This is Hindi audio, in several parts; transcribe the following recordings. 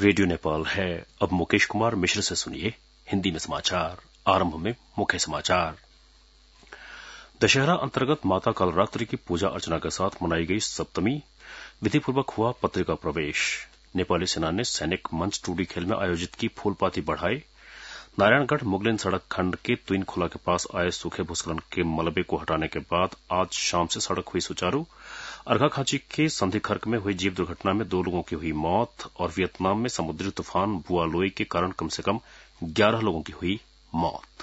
रेडियो नेपाल है। अब मुकेश कुमार मिश्र से सुनिए हिंदी में समाचार। आरंभ में मुख्य समाचार। दशहरा अंतर्गत माता कालरात्रि की पूजा अर्चना के साथ मनाई गई सप्तमी, विधिपूर्वक हुआ पत्रिका प्रवेश। नेपाली सेना ने सैनिक मंच टूडी खेल में आयोजित की फूलपाती बढ़ाई। नारायणगढ़ मुगलिन सड़क खंड के तुइनखोला के पास आए सूखे भूस्खलन के मलबे को हटाने के बाद आज शाम से सड़क हुई सुचारू। अर्घाखांची के संधिखर्क में हुई जीप दुर्घटना में 2 लोगों की हुई मौत और वियतनाम में समुद्री तूफान बुआलोई के कारण कम से कम 11 लोगों की हुई मौत।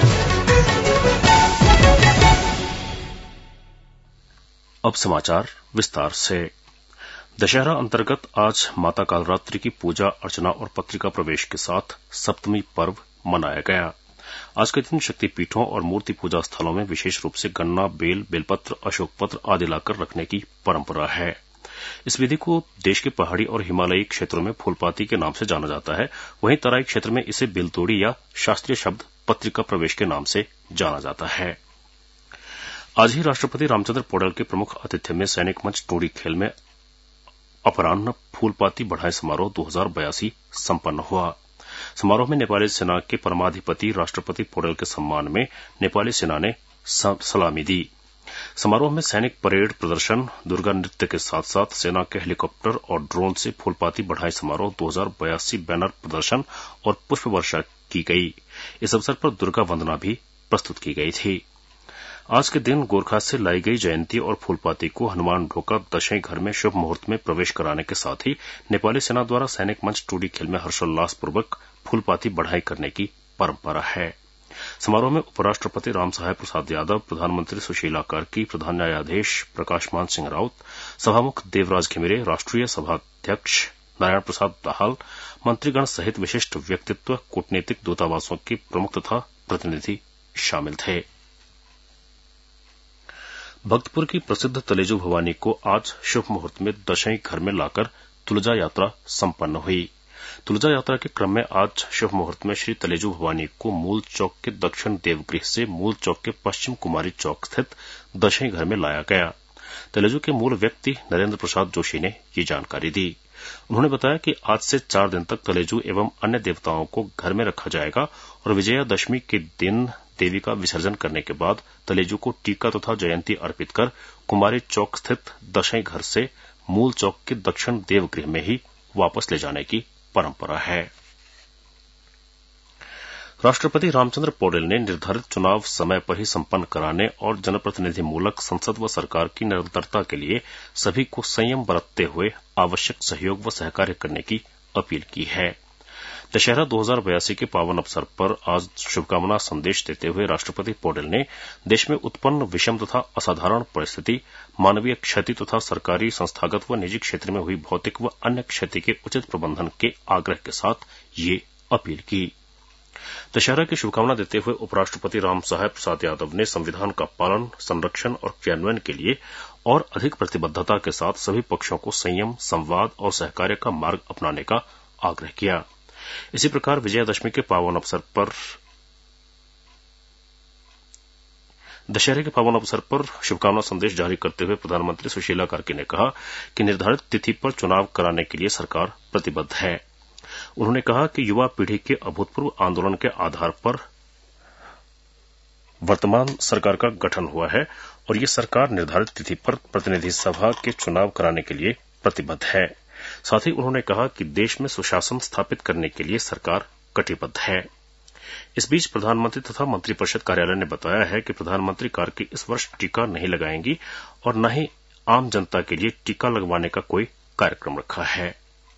अब समाचार विस्तार से। दशहरा अंतर्गत आज माता कालरात्रि की पूजा अर्चना और पत्रिका प्रवेश के साथ सप्तमी पर्व मनाया गया। आज के दिन शक्तिपीठों और मूर्ति पूजा स्थलों में विशेष रूप से गन्ना, बेल, बेलपत्र, अशोक पत्र आदि लाकर रखने की परंपरा है। इस विधि को देश के पहाड़ी और हिमालयी क्षेत्रों में फूलपाती के नाम से जाना जाता है। वहीं तराई क्षेत्र में इसे बिलतोड़ी या शास्त्रीय शब्द पत्रिका प्रवेश के नाम से जाना जाता है। आज ही राष्ट्रपति रामचंद्र पौडेल के प्रमुख आतिथ्य में सैनिक मंच टोडी खेल में अपराह्न फूलपाती बढ़ाई समारोह 2082 संपन्न हुआ। समारोह में नेपाली सेना के परमाधिपति राष्ट्रपति पौडेल के सम्मान में नेपाली सेना ने सलामी दी। समारोह में सैनिक परेड प्रदर्शन, दुर्गा नृत्य के साथ साथ सेना के हेलीकॉप्टर और ड्रोन से फूलपाती बढ़ाई समारोह 2082 बैनर प्रदर्शन और पुष्प वर्षा की गई। इस अवसर पर दुर्गा वंदना भी प्रस्तुत की गई थी। आज के दिन गोरखा से लाई गई जयंती और फूलपाती को हनुमान ढोका दशई घर में शुभ मुहूर्त में प्रवेश कराने के साथ ही नेपाली सेना द्वारा सैनिक मंच टूडी खेल में हर्षोल्लासपूर्वक फूलपाती बढ़ाई करने की परंपरा है। समारोह में उपराष्ट्रपति रामसहाय प्रसाद यादव, प्रधानमंत्री सुशीला कार्की, प्रधान न्यायाधीश प्रकाशमान सिंह राउत, सभामुख देवराज घिमिरे, राष्ट्रीय सभाध्यक्ष नारायण प्रसाद दाहाल, मंत्रीगण सहित विशिष्ट व्यक्तित्व, कूटनीतिक दूतावासों के प्रमुख तथा प्रतिनिधि शामिल थे। भक्तपुर की प्रसिद्ध तलेजू भवानी को आज शुभ मुहूर्त में दशई घर में लाकर तुलजा यात्रा संपन्न हुई। तुलजा यात्रा के क्रम में आज शुभ मुहूर्त में श्री तलेजू भवानी को मूल चौक के दक्षिण देवगृह से मूल चौक के पश्चिम कुमारी चौक स्थित दशई घर में लाया गया। तलेजू के मूल व्यक्ति नरेंद्र प्रसाद जोशी ने ये जानकारी दी। उन्होंने बताया कि आज से 4 दिन तक तलेजू एवं अन्य देवताओं को घर में रखा जाएगा और विजयादशमी के दिन देवी का विसर्जन करने के बाद तलेजू को टीका तथा जयंती अर्पित कर कुमारी चौक स्थित दशई घर से मूल चौक के दक्षिण देवगृह में ही वापस ले जाने की परंपरा है। राष्ट्रपति रामचंद्र पौडेल ने निर्धारित चुनाव समय पर ही संपन्न कराने और जनप्रतिनिधि मूलक संसद व सरकार की निरंतरता के लिए सभी को संयम बरतते हुए आवश्यक सहयोग व सहकार्य करने की अपील की है। दशहरा 2082 के पावन अवसर पर आज शुभकामना संदेश देते हुए राष्ट्रपति पौडेल ने देश में उत्पन्न विषम तथा असाधारण परिस्थिति, मानवीय क्षति तथा सरकारी, संस्थागत व निजी क्षेत्र में हुई भौतिक व अन्य क्षति के उचित प्रबंधन के आग्रह के साथ ये अपील की। दशहरा की शुभकामना देते हुए उपराष्ट्रपति रामसहाय प्रसाद यादव ने संविधान का पालन, संरक्षण और क्रियान्वयन के लिए और अधिक प्रतिबद्धता के साथ सभी पक्षों को संयम, संवाद और सहकार्य का मार्ग अपनाने का आग्रह किया। इसी प्रकार विजयादशमी के पावन अवसर पर दशहरे के पावन अवसर पर शुभकामना संदेश जारी करते हुए प्रधानमंत्री सुशीला कार्की ने कहा कि निर्धारित तिथि पर चुनाव कराने के लिए सरकार प्रतिबद्ध है। उन्होंने कहा कि युवा पीढ़ी के अभूतपूर्व आंदोलन के आधार पर वर्तमान सरकार का गठन हुआ है और ये सरकार निर्धारित तिथि पर प्रतिनिधि सभा के चुनाव कराने के लिए प्रतिबद्ध है। साथ ही उन्होंने कहा कि देश में सुशासन स्थापित करने के लिए सरकार कटिबद्ध है। इस बीच प्रधानमंत्री तथा मंत्रिपरिषद कार्यालय ने बताया है कि प्रधानमंत्री कार्की इस वर्ष टीका नहीं लगाएंगी और न ही आम जनता के लिए टीका लगवाने का कोई कार्यक्रम रखा है।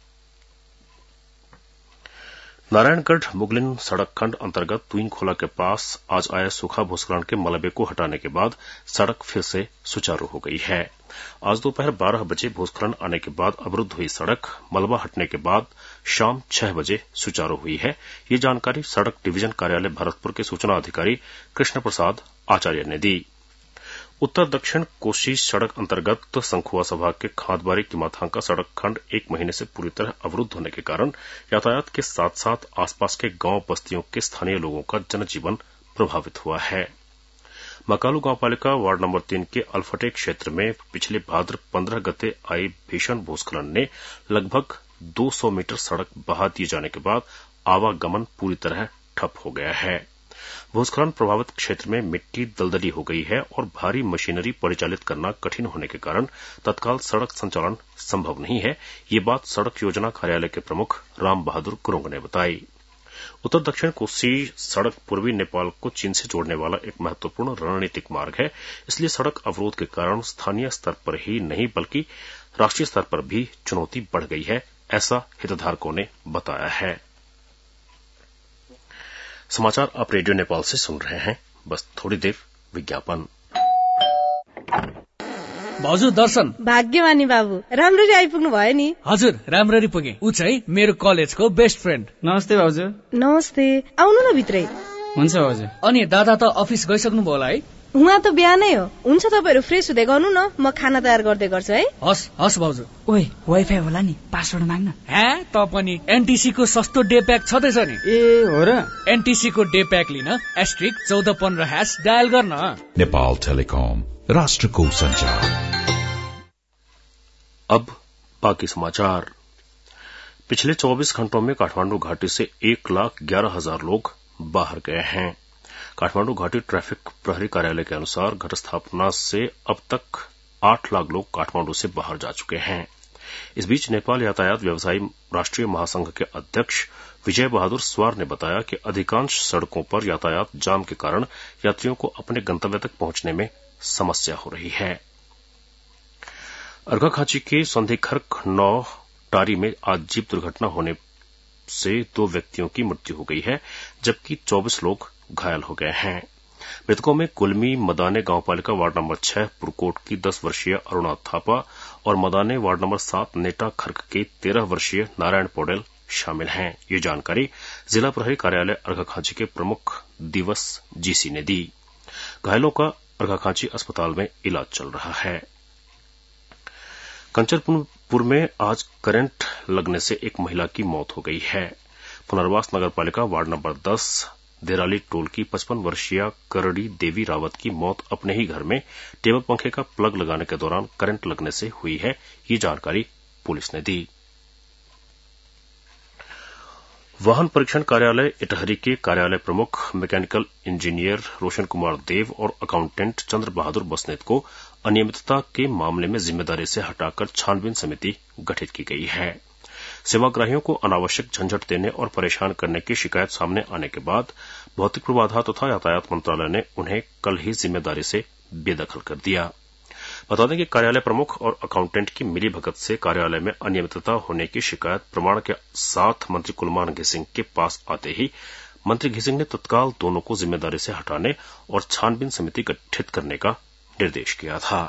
नारायणगढ़ मुगलिन सड़क खंड अंतर्गत तुइनखोला के पास आज आए सूखा भूस्खलन के मलबे को हटाने के बाद सड़क फिर से सुचारू हो गई है। आज दोपहर 12 बजे भूस्खलन आने के बाद अवरुद्ध हुई सड़क मलबा हटने के बाद शाम 6 बजे सुचारू हुई है। ये जानकारी सड़क डिवीजन कार्यालय भरतपुर के सूचना अधिकारी कृष्ण प्रसाद आचार्य ने दी। उत्तर दक्षिण कोसी सड़क अंतर्गत संखुआ सभा के खादबारी की माथांका सड़क खंड 1 महीने से पूरी तरह अवरुद्ध होने के कारण यातायात के साथ साथ आसपास के गांव बस्तियों के स्थानीय लोगों का जनजीवन प्रभावित हुआ है। मकालू गांवपालिका वार्ड नंबर 3 के अल्फटे क्षेत्र में पिछले भाद्र 15 गते आई भीषण भूस्खलन ने लगभग 200 मीटर सड़क बहा दिए जाने के बाद आवागमन पूरी तरह ठप हो गया है। भूस्खलन प्रभावित क्षेत्र में मिट्टी दलदली हो गई है और भारी मशीनरी परिचालित करना कठिन होने के कारण तत्काल सड़क संचालन संभव नहीं है। ये बात सड़क योजना कार्यालय के प्रमुख राम बहादुर गुरुंग ने बताई। उत्तर दक्षिण कोसी सड़क पूर्वी नेपाल को चीन से जोड़ने वाला एक महत्वपूर्ण रणनीतिक मार्ग है, इसलिए सड़क अवरोध के कारण स्थानीय स्तर पर ही नहीं बल्कि राष्ट्रीय स्तर पर भी चुनौती बढ़ गई है, ऐसा हितधारकों ने बताया है। समाचार आप रेडियो नेपाल से सुन रहे हैं। बस थोड़ी देर विज्ञापन। भाउजू दर्शन। भाग्यमानी बाबु, राम्ररी आइपुग्नु भयो नि। हजुर, राम्ररी पुगे। उ चाहिँ मेरो कलेजको बेस्ट फ्रेन्ड। नमस्ते भाउजू। नमस्ते, आउनु न भित्रै। हुन्छ भाउजू। अनि दादा त अफिस गइसक्नु भयो होला है? उहाँ त बिहानै हो। हुन्छ, तपाईहरु फ्रेस हुँदै गर्नु न, म खाना तयार गर्दै गर्छु है। हस् हस् भाउजू। ओइ, वाइफाई होला नि, पासवर्ड माग्न। हे, त पनि एनटीसी को सस्तो डे प्याक छदैछ नि। ए हो र? एनटीसी को डे प्याक लिन *1415# डायल गर्न। नेपाल टेलिकम, राष्ट्र को संचार। अब बाकी समाचार। पिछले 24 घंटों में काठमांडू घाटी से 1,11,000 लोग बाहर गए हैं। काठमांडू घाटी ट्रैफिक प्रहरी कार्यालय के अनुसार घट स्थापना से अब तक 8 लाख लोग काठमांडू से बाहर जा चुके हैं। इस बीच नेपाल यातायात व्यवसायी राष्ट्रीय महासंघ के अध्यक्ष विजय बहादुर स्वार ने बताया कि अधिकांश सड़कों पर यातायात जाम के कारण यात्रियों को अपने गंतव्य तक पहुंचने में समस्या हो रही है। अर्घाखांची के संधिखर्क 9 टारी में आज जीप दुर्घटना होने से 2 व्यक्तियों की मृत्यु हो गई है, जबकि 24 लोग घायल हो गए हैं। मृतकों में कुलमी मदाने गांवपालिका वार्ड नंबर 6 पुरकोट की 10 वर्षीय अरुणा थापा और मदाने वार्ड नंबर 7 नेटा खर्क के 13 वर्षीय नारायण पौडेल शामिल हैं। ये जानकारी जिला प्रहरी कार्यालय अर्घाखांची के प्रमुख दिवस जीसी ने दी। घायलों का अर्घाखांची अस्पताल में इलाज चल रहा है। कंचनपुर में आज करंट लगने से एक महिला की मौत हो गई है। पुनर्वास नगरपालिका वार्ड नंबर 10 देराली टोल की 55 वर्षीय करड़ी देवी रावत की मौत अपने ही घर में टेबल पंखे का प्लग लगाने के दौरान करंट लगने से हुई है, ये जानकारी पुलिस ने दी। वाहन परीक्षण कार्यालय इटहरी के कार्यालय प्रमुख मैकेनिकल इंजीनियर रोशन कुमार देव और अकाउंटेंट चंद्र बहादुर बसनेत को अनियमितता के मामले में जिम्मेदारी से हटाकर छानबीन समिति गठित की गई है। सेवाग्राहियों को अनावश्यक झंझट देने और परेशान करने की शिकायत सामने आने के बाद भौतिक पूर्वाधार तथा यातायात मंत्रालय ने उन्हें कल ही जिम्मेदारी से बेदखल कर दिया। बता दें कि कार्यालय प्रमुख और अकाउंटेंट की मिलीभगत से कार्यालय में अनियमितता होने की शिकायत प्रमाण के साथ मंत्री कुलमान घिसिंग के पास आते ही मंत्री घिसिंग ने तत्काल दोनों को जिम्मेदारी से हटाने और छानबीन समिति गठित करने का निर्देश किया था।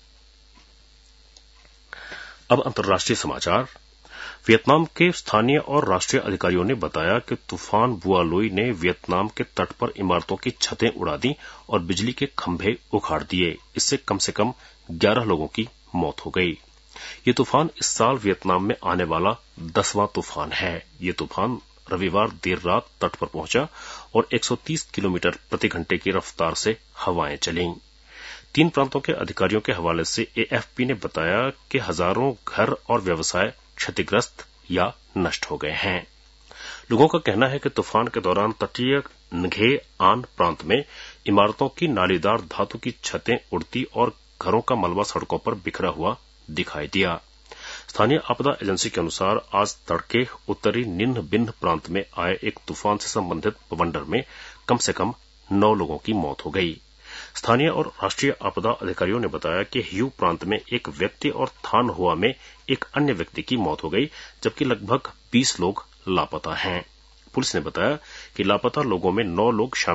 अब अंतर्राष्ट्रीय समाचार। वियतनाम के स्थानीय और राष्ट्रीय अधिकारियों ने बताया कि तूफान बुआलोई ने वियतनाम के तट पर इमारतों की छतें उड़ा दी और बिजली के खंभे उखाड़ दिए। इससे कम से कम 11 लोगों की मौत हो गई। ये तूफान इस साल वियतनाम में आने वाला 10वां तूफान है। ये तूफान रविवार देर रात तट पर पहुंचा और 130 किलोमीटर प्रति घंटे की रफ्तार से हवाएं चलीं। 3 प्रांतों के अधिकारियों के हवाले से एएफपी ने बताया कि हजारों घर और व्यवसाय क्षतिग्रस्त या नष्ट हो गए हैं। लोगों का कहना है कि तूफान के दौरान तटीय नघे आन प्रांत में इमारतों की नालीदार धातु की छतें उड़ती और घरों का मलबा सड़कों पर बिखरा हुआ दिखाई दिया। स्थानीय आपदा एजेंसी के अनुसार आज तड़के उत्तरी निन्ह बिन्ह प्रांत में आए एक तूफान से संबंधित बवंडर में कम से कम 9 लोगों की मौत हो गई। स्थानीय और राष्ट्रीय आपदा अधिकारियों ने बताया कि ह्यू प्रांत में एक व्यक्ति और थान हुआ में एक अन्य व्यक्ति की मौत हो गई, जबकि लगभग 20 लोग लापता हैं। पुलिस ने बताया कि लापता लोगों में 9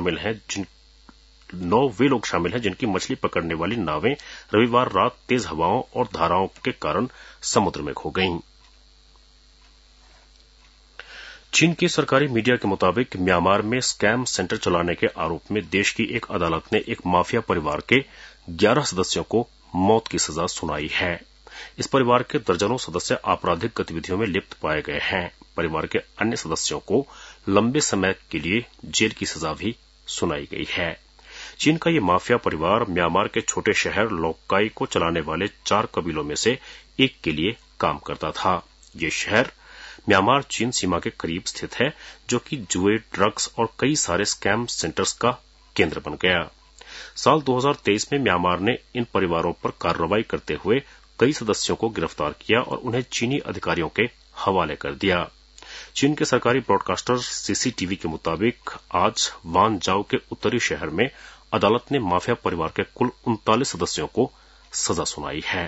वे लोग शामिल हैं जिनकी मछली पकड़ने वाली नावें रविवार रात तेज हवाओं और धाराओं के कारण समुद्र में खो गईं। चीन के सरकारी मीडिया के मुताबिक म्यांमार में स्कैम सेंटर चलाने के आरोप में देश की एक अदालत ने एक माफिया परिवार के 11 सदस्यों को मौत की सजा सुनाई है। इस परिवार के दर्जनों सदस्य आपराधिक गतिविधियों में लिप्त पाए गए हैं। परिवार के अन्य सदस्यों को लंबे समय के लिए जेल की सजा भी सुनाई गई है। चीन का ये माफिया परिवार म्यांमार के छोटे शहर लोक्काई को चलाने वाले 4 कबीलों में से एक के लिए काम करता था। ये शहर म्यांमार चीन सीमा के करीब स्थित है, जो कि जुए, ड्रग्स और कई सारे स्कैम सेंटर्स का केंद्र बन गया। साल 2023 में म्यांमार ने इन परिवारों पर कार्रवाई करते हुए कई सदस्यों को गिरफ्तार किया और उन्हें चीनी अधिकारियों के हवाले कर दिया। चीन के सरकारी ब्रॉडकास्टर सीसीटीवी के मुताबिक आज वानजाओ के उत्तरी शहर में अदालत ने माफिया परिवार के कुल 39 सदस्यों को सजा सुनाई है।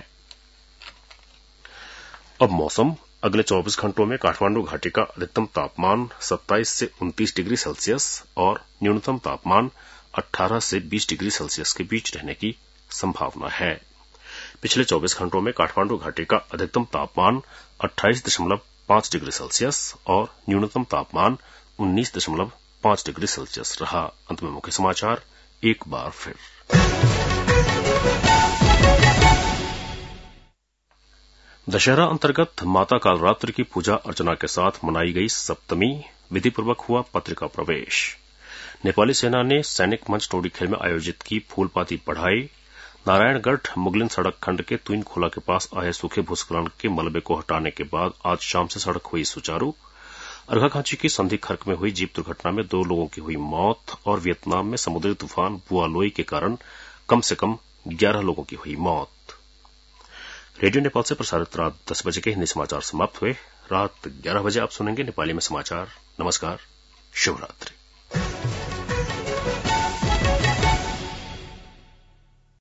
अब मौसम। अगले 24 घंटों में काठमांडू घाटी का अधिकतम तापमान 27 से 29 डिग्री सेल्सियस और न्यूनतम तापमान 18 से 20 डिग्री सेल्सियस के बीच रहने की संभावना है। पिछले 24 घंटों में काठमांडू घाटी का अधिकतम तापमान 28.5 डिग्री सेल्सियस और न्यूनतम तापमान 19.5 डिग्री सेल्सियस रहा। अंत में मुख्य समाचार एक बार फिर। दशहरा अंतर्गत माता कालरात्रि की पूजा अर्चना के साथ मनाई गई सप्तमी, विधिपूर्वक हुआ पत्रिका प्रवेश। नेपाली सेना ने सैनिक मंच टोडीखेल में आयोजित की फूलपाती बढ़ाई। नारायणगढ़ मुगलिन सड़क खंड के तुइन खोला के पास आए सूखे भूस्खलन के मलबे को हटाने के बाद आज शाम से सड़क हुई सुचारू। अर्घाखांची की संधि खर्क में हुई जीप दुर्घटना में 2 लोगों की हुई मौत और वियतनाम में समुद्री तूफान बुआलोई के कारण कम से कम 11 लोगों की हुई मौत। रेडियो नेपाल से प्रसारित रात 10 बजे के हिंदी समाचार समाप्त हुए। रात 11 बजे आप सुनेंगे नेपाली में समाचार। नमस्कार, शुभ रात्रि।